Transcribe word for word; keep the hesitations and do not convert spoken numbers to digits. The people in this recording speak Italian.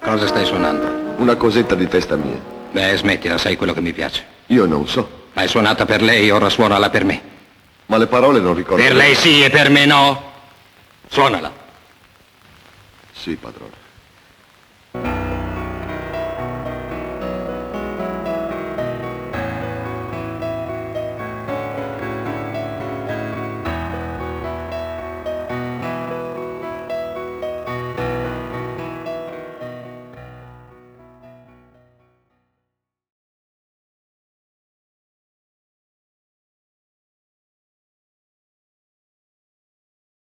Cosa stai suonando? Una cosetta di testa mia. Beh, smettila, sai quello che mi piace. Io non so. Hai suonata per lei, ora suonala per me. Ma le parole non ricordo. Per lei sì e per me no. Suonala. Sì, padrone.